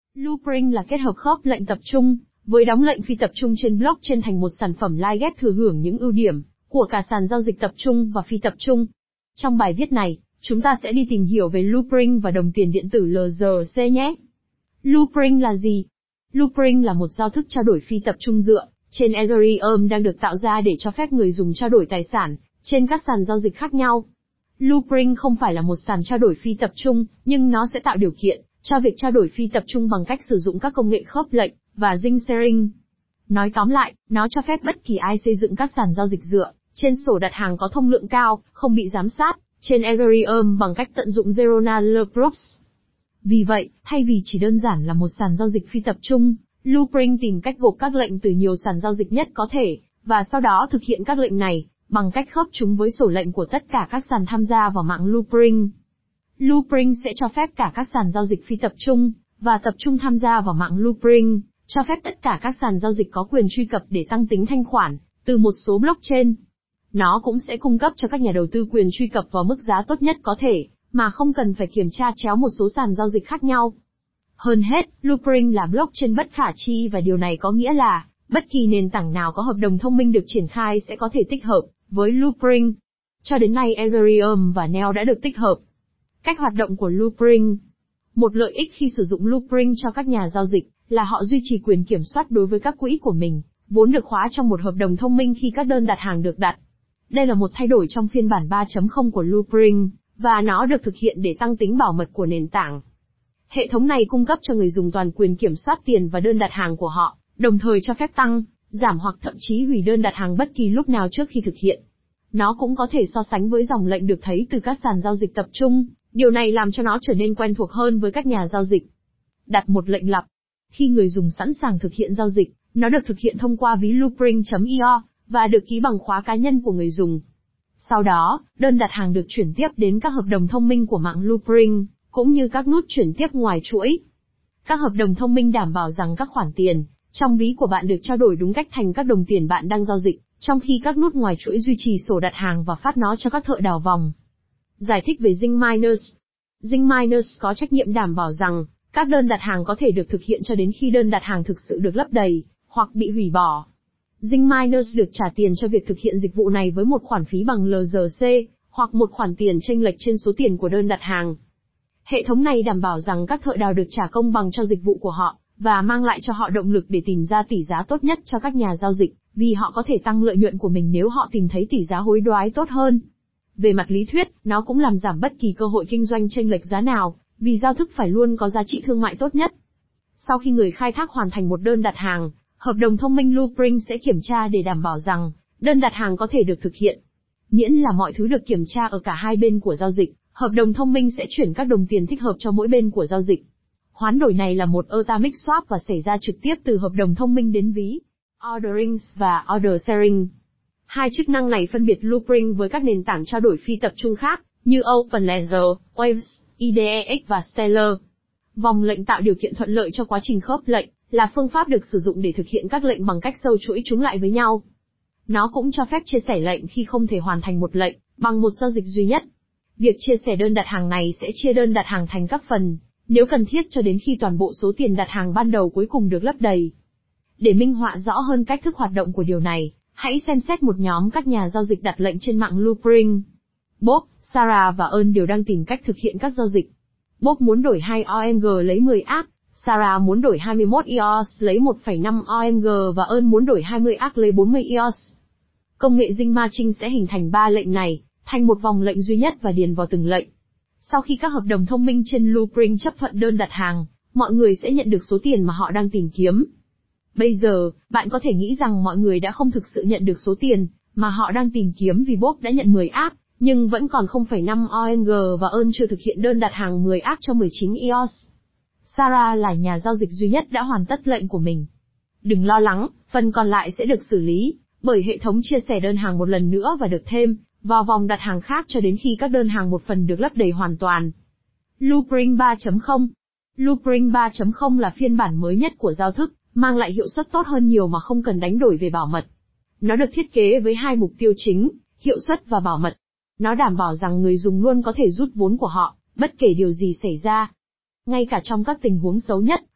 Loopring là kết hợp khớp lệnh tập trung với đóng lệnh phi tập trung trên blockchain thành một sản phẩm live thừa hưởng những ưu điểm của cả sàn giao dịch tập trung và phi tập trung. Trong bài viết này, chúng ta sẽ đi tìm hiểu về Loopring và đồng tiền điện tử LRC nhé. Loopring là gì? Loopring là một giao thức trao đổi phi tập trung dựa trên Ethereum đang được tạo ra để cho phép người dùng trao đổi tài sản trên các sàn giao dịch khác nhau. Loopring không phải là một sàn trao đổi phi tập trung, nhưng nó sẽ tạo điều kiện cho việc trao đổi phi tập trung bằng cách sử dụng các công nghệ khớp lệnh và ring sharing. Nói tóm lại, nó cho phép bất kỳ ai xây dựng các sàn giao dịch dựa trên sổ đặt hàng có thông lượng cao, không bị giám sát, trên Ethereum bằng cách tận dụng Zero Knowledge Proofs. Vì vậy, thay vì chỉ đơn giản là một sàn giao dịch phi tập trung, Loopring tìm cách gộp các lệnh từ nhiều sàn giao dịch nhất có thể, và sau đó thực hiện các lệnh này bằng cách khớp chúng với sổ lệnh của tất cả các sàn tham gia vào mạng Loopring. Loopring sẽ cho phép cả các sàn giao dịch phi tập trung và tập trung tham gia vào mạng Loopring, cho phép tất cả các sàn giao dịch có quyền truy cập để tăng tính thanh khoản từ một số blockchain. Nó cũng sẽ cung cấp cho các nhà đầu tư quyền truy cập vào mức giá tốt nhất có thể, mà không cần phải kiểm tra chéo một số sàn giao dịch khác nhau. Hơn hết, Loopring là blockchain bất khả tri và điều này có nghĩa là, bất kỳ nền tảng nào có hợp đồng thông minh được triển khai sẽ có thể tích hợp với Loopring. Cho đến nay Ethereum và Neo đã được tích hợp. Cách hoạt động của Loopring. Một lợi ích khi sử dụng Loopring cho các nhà giao dịch là họ duy trì quyền kiểm soát đối với các quỹ của mình, vốn được khóa trong một hợp đồng thông minh khi các đơn đặt hàng được đặt. Đây là một thay đổi trong phiên bản 3.0 của Loopring, và nó được thực hiện để tăng tính bảo mật của nền tảng. Hệ thống này cung cấp cho người dùng toàn quyền kiểm soát tiền và đơn đặt hàng của họ, đồng thời cho phép tăng, giảm hoặc thậm chí hủy đơn đặt hàng bất kỳ lúc nào trước khi thực hiện. Nó cũng có thể so sánh với dòng lệnh được thấy từ các sàn giao dịch tập trung, điều này làm cho nó trở nên quen thuộc hơn với các nhà giao dịch. Đặt một lệnh lặp. Khi người dùng sẵn sàng thực hiện giao dịch, nó được thực hiện thông qua ví loopring.io, và được ký bằng khóa cá nhân của người dùng. Sau đó, đơn đặt hàng được chuyển tiếp đến các hợp đồng thông minh của mạng Loopring, cũng như các nút chuyển tiếp ngoài chuỗi. Các hợp đồng thông minh đảm bảo rằng các khoản tiền trong ví của bạn được trao đổi đúng cách thành các đồng tiền bạn đang giao dịch, trong khi các nút ngoài chuỗi duy trì sổ đặt hàng và phát nó cho các thợ đào vòng. Giải thích về Ring Miners. Ring Miners có trách nhiệm đảm bảo rằng các đơn đặt hàng có thể được thực hiện cho đến khi đơn đặt hàng thực sự được lấp đầy, hoặc bị hủy bỏ. Ring Miners được trả tiền cho việc thực hiện dịch vụ này với một khoản phí bằng LRC, hoặc một khoản tiền chênh lệch trên số tiền của đơn đặt hàng. Hệ thống này đảm bảo rằng các thợ đào được trả công bằng cho dịch vụ của họ, và mang lại cho họ động lực để tìm ra tỷ giá tốt nhất cho các nhà giao dịch, vì họ có thể tăng lợi nhuận của mình nếu họ tìm thấy tỷ giá hối đoái tốt hơn. Về mặt lý thuyết, nó cũng làm giảm bất kỳ cơ hội kinh doanh chênh lệch giá nào, vì giao thức phải luôn có giá trị thương mại tốt nhất. Sau khi người khai thác hoàn thành một đơn đặt hàng, hợp đồng thông minh Loopring sẽ kiểm tra để đảm bảo rằng đơn đặt hàng có thể được thực hiện. Miễn là mọi thứ được kiểm tra ở cả hai bên của giao dịch, hợp đồng thông minh sẽ chuyển các đồng tiền thích hợp cho mỗi bên của giao dịch. Hoán đổi này là một atomic swap và xảy ra trực tiếp từ hợp đồng thông minh đến ví, ordering và order sharing. Hai chức năng này phân biệt Loopring với các nền tảng trao đổi phi tập trung khác, như OpenLedger, Waves, IDEX và Stellar. Vòng lệnh tạo điều kiện thuận lợi cho quá trình khớp lệnh, là phương pháp được sử dụng để thực hiện các lệnh bằng cách sâu chuỗi chúng lại với nhau. Nó cũng cho phép chia sẻ lệnh khi không thể hoàn thành một lệnh bằng một giao dịch duy nhất. Việc chia sẻ đơn đặt hàng này sẽ chia đơn đặt hàng thành các phần, nếu cần thiết cho đến khi toàn bộ số tiền đặt hàng ban đầu cuối cùng được lấp đầy. Để minh họa rõ hơn cách thức hoạt động của điều này, hãy xem xét một nhóm các nhà giao dịch đặt lệnh trên mạng Loopring. Bob, Sarah và Earn đều đang tìm cách thực hiện các giao dịch. Bob muốn đổi 2 OMG lấy 10 ARK, Sarah muốn đổi 21 EOS lấy 1,5 OMG và Earn muốn đổi 20 ARK lấy 40 EOS. Công nghệ Ring Matching sẽ hình thành 3 lệnh này thành một vòng lệnh duy nhất và điền vào từng lệnh. Sau khi các hợp đồng thông minh trên Loopring chấp thuận đơn đặt hàng, mọi người sẽ nhận được số tiền mà họ đang tìm kiếm. Bây giờ, bạn có thể nghĩ rằng mọi người đã không thực sự nhận được số tiền mà họ đang tìm kiếm vì Bob đã nhận 10 ARK, nhưng vẫn còn 0,5 OMG và Earn chưa thực hiện đơn đặt hàng 10 ARK cho 19 EOS. Sarah là nhà giao dịch duy nhất đã hoàn tất lệnh của mình. Đừng lo lắng, phần còn lại sẽ được xử lý bởi hệ thống chia sẻ đơn hàng một lần nữa và được thêm vào vòng đặt hàng khác cho đến khi các đơn hàng một phần được lấp đầy hoàn toàn. Loopring 3.0. Loopring 3.0 là phiên bản mới nhất của giao thức, mang lại hiệu suất tốt hơn nhiều mà không cần đánh đổi về bảo mật. Nó được thiết kế với hai mục tiêu chính, hiệu suất và bảo mật. Nó đảm bảo rằng người dùng luôn có thể rút vốn của họ, bất kể điều gì xảy ra. Ngay cả trong các tình huống xấu nhất,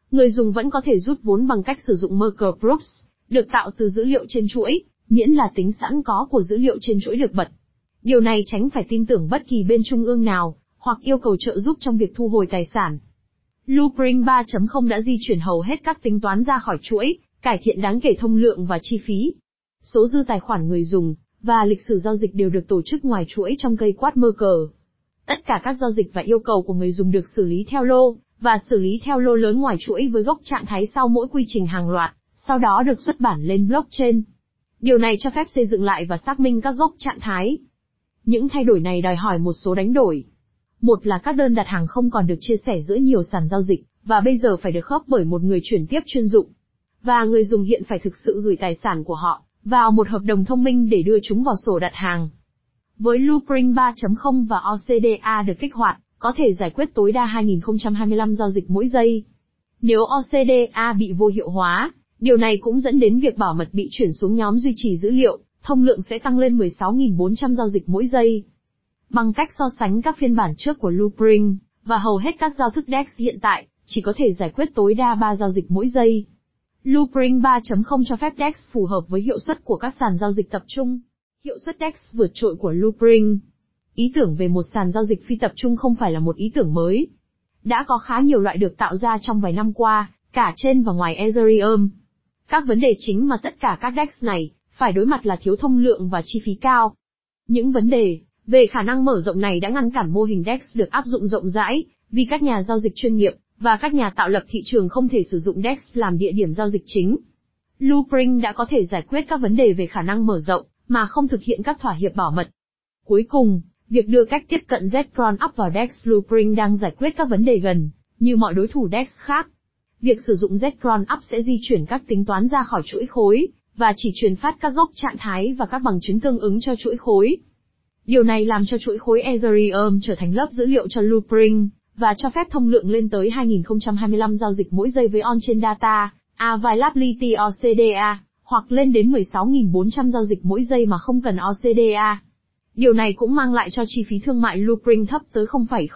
Người dùng vẫn có thể rút vốn bằng cách sử dụng Merkle Proofs, được tạo từ dữ liệu trên chuỗi, miễn là tính sẵn có của dữ liệu trên chuỗi được bật. Điều này tránh phải tin tưởng bất kỳ bên trung ương nào, hoặc yêu cầu trợ giúp trong việc thu hồi tài sản. Blueprint 3.0 đã di chuyển hầu hết các tính toán ra khỏi chuỗi, cải thiện đáng kể thông lượng và chi phí. Số dư tài khoản người dùng, và lịch sử giao dịch đều được tổ chức ngoài chuỗi trong cây quát Merkle. Tất cả các giao dịch và yêu cầu của người dùng được xử lý theo lô, và xử lý theo lô lớn ngoài chuỗi với gốc trạng thái sau mỗi quy trình hàng loạt, sau đó được xuất bản lên blockchain. Điều này cho phép xây dựng lại và xác minh các gốc trạng thái. Những thay đổi này đòi hỏi một số đánh đổi. Một là các đơn đặt hàng không còn được chia sẻ giữa nhiều sàn giao dịch, và bây giờ phải được khớp bởi một người chuyển tiếp chuyên dụng. Và người dùng hiện phải thực sự gửi tài sản của họ vào một hợp đồng thông minh để đưa chúng vào sổ đặt hàng. Với Blueprint 3.0 và OCDA được kích hoạt, có thể giải quyết tối đa 2025 giao dịch mỗi giây. Nếu OCDA bị vô hiệu hóa, điều này cũng dẫn đến việc bảo mật bị chuyển xuống nhóm duy trì dữ liệu, thông lượng sẽ tăng lên 16.400 giao dịch mỗi giây. Bằng cách so sánh các phiên bản trước của Blueprint, và hầu hết các giao thức DEX hiện tại, chỉ có thể giải quyết tối đa 3 giao dịch mỗi giây. Blueprint 3.0 cho phép DEX phù hợp với hiệu suất của các sàn giao dịch tập trung. Hiệu suất DEX vượt trội của Blueprint. Ý tưởng về một sàn giao dịch phi tập trung không phải là một ý tưởng mới. Đã có khá nhiều loại được tạo ra trong vài năm qua, cả trên và ngoài Ethereum. Các vấn đề chính mà tất cả các DEX này phải đối mặt là thiếu thông lượng và chi phí cao. Những vấn đề về khả năng mở rộng này đã ngăn cản mô hình DEX được áp dụng rộng rãi, vì các nhà giao dịch chuyên nghiệp và các nhà tạo lập thị trường không thể sử dụng DEX làm địa điểm giao dịch chính. Blueprint đã có thể giải quyết các vấn đề về khả năng mở rộng, mà không thực hiện các thỏa hiệp bảo mật. Cuối cùng, việc đưa cách tiếp cận Ztron Up vào DEX Blueprint đang giải quyết các vấn đề gần như mọi đối thủ DEX khác. Việc sử dụng Ztron Up sẽ di chuyển các tính toán ra khỏi chuỗi khối, và chỉ truyền phát các gốc trạng thái và các bằng chứng tương ứng cho chuỗi khối. Điều này làm cho chuỗi khối Ethereum trở thành lớp dữ liệu cho Blueprint, và cho phép thông lượng lên tới 2025 giao dịch mỗi giây với on-chain data, availability OCDA, hoặc lên đến 16.400 giao dịch mỗi giây mà không cần OCDA. Điều này cũng mang lại cho chi phí thương mại Blueprint thấp tới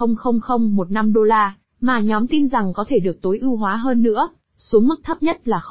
$0,00015, mà nhóm tin rằng có thể được tối ưu hóa hơn nữa, xuống mức thấp nhất là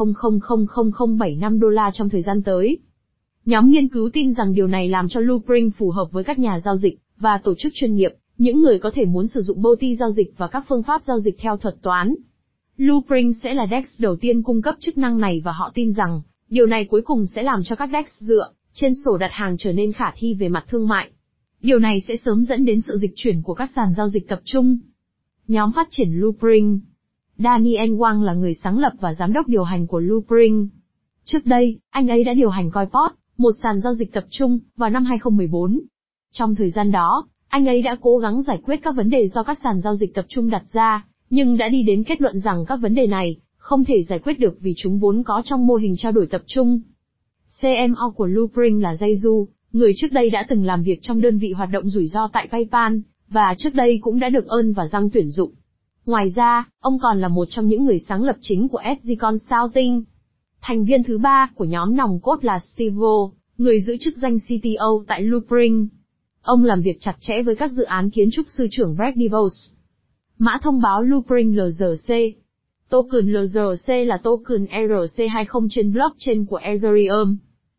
$0,00075 trong thời gian tới. Nhóm nghiên cứu tin rằng điều này làm cho Blueprint phù hợp với các nhà giao dịch và tổ chức chuyên nghiệp, những người có thể muốn sử dụng bot giao dịch và các phương pháp giao dịch theo thuật toán. Blueprint sẽ là DEX đầu tiên cung cấp chức năng này, và họ tin rằng điều này cuối cùng sẽ làm cho các DEX dựa trên sổ đặt hàng trở nên khả thi về mặt thương mại. Điều này sẽ sớm dẫn đến sự dịch chuyển của các sàn giao dịch tập trung. Nhóm phát triển Blueprint. Daniel Wang là người sáng lập và giám đốc điều hành của Blueprint. Trước đây, anh ấy đã điều hành Coinport, một sàn giao dịch tập trung, vào năm 2014. Trong thời gian đó, anh ấy đã cố gắng giải quyết các vấn đề do các sàn giao dịch tập trung đặt ra, nhưng đã đi đến kết luận rằng các vấn đề này không thể giải quyết được vì chúng vốn có trong mô hình trao đổi tập trung. CMO của Blueprint là Jae-ju, người trước đây đã từng làm việc trong đơn vị hoạt động rủi ro tại PayPal, và trước đây cũng đã được Ern và Răng tuyển dụng. Ngoài ra, ông còn là một trong những người sáng lập chính của SG Consulting. Thành viên thứ ba của nhóm nòng cốt là Steve Go, người giữ chức danh CTO tại Blueprint. Ông làm việc chặt chẽ với các dự án kiến trúc sư trưởng Brett DeVos. Mã thông báo Blueprint LRC. Token LRC là token ERC20 trên blockchain của Ethereum.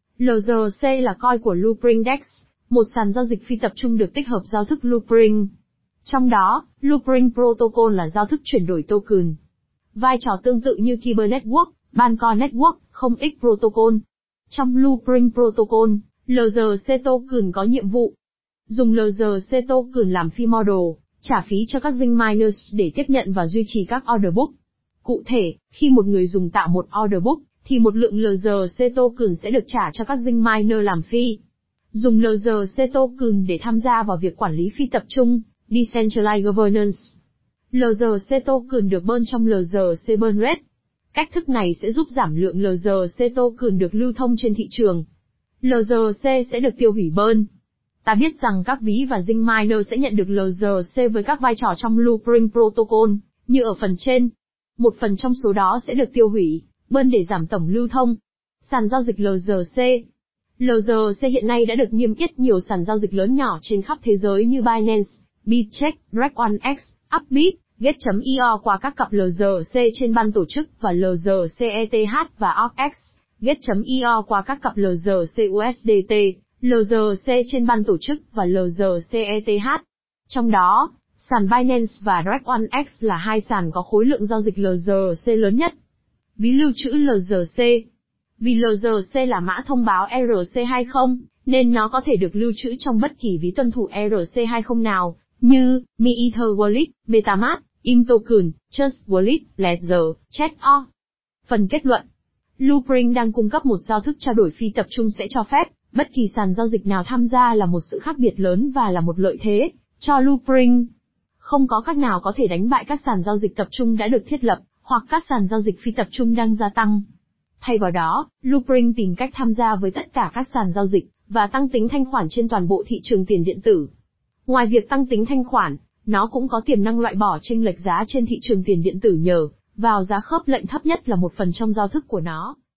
LRC là coin của Blueprint DEX, một sàn giao dịch phi tập trung được tích hợp giao thức Blueprint. Trong đó, Blueprint Protocol là giao thức chuyển đổi token. Vai trò tương tự như Kyber Network, Bancor Network, 0x Protocol. Trong Blueprint Protocol, LRC token có nhiệm vụ dùng LRC token làm fee model, trả phí cho các Zing miners để tiếp nhận và duy trì các order book. Cụ thể, khi một người dùng tạo một order book, thì một lượng LRC token sẽ được trả cho các Zing miner làm fee. Dùng LRC token để tham gia vào việc quản lý phi tập trung, Decentralized Governance. LRC token được burn trong LRC burn rate. Cách thức này sẽ giúp giảm lượng LRC token được lưu thông trên thị trường. LRC sẽ được tiêu hủy burn. Ta biết rằng các ví và Zing miner sẽ nhận được LRC với các vai trò trong Blueprint Protocol, như ở phần trên. Một phần trong số đó sẽ được tiêu hủy, burn để giảm tổng lưu thông. Sàn giao dịch LRC. LRC hiện nay đã được niêm yết nhiều sàn giao dịch lớn nhỏ trên khắp thế giới như Binance, Bitcheck, Reg1x, Upbit, Gate.io qua các cặp LRC trên ban tổ chức và LRC-ETH và OPX. Gate.io qua các cặp LRC-USDT, LRC trên ban tổ chức và LRC-ETH. Trong đó, sàn Binance và Reg1X là hai sàn có khối lượng giao dịch LRC lớn nhất. Ví lưu trữ LRC. Vì LRC là mã thông báo ERC20, nên nó có thể được lưu trữ trong bất kỳ ví tuân thủ ERC20 nào, như Mi Ether Wallet, MetaMask, Imtoken, Trust Wallet, Ledger, Chat.org. Phần kết luận. Loopring đang cung cấp một giao thức trao đổi phi tập trung sẽ cho phép bất kỳ sàn giao dịch nào tham gia là một sự khác biệt lớn và là một lợi thế cho Loopring. Không có cách nào có thể đánh bại các sàn giao dịch tập trung đã được thiết lập, hoặc các sàn giao dịch phi tập trung đang gia tăng. Thay vào đó, Loopring tìm cách tham gia với tất cả các sàn giao dịch, và tăng tính thanh khoản trên toàn bộ thị trường tiền điện tử. Ngoài việc tăng tính thanh khoản, nó cũng có tiềm năng loại bỏ chênh lệch giá trên thị trường tiền điện tử nhờ vào giá khớp lệnh thấp nhất là một phần trong giao thức của nó.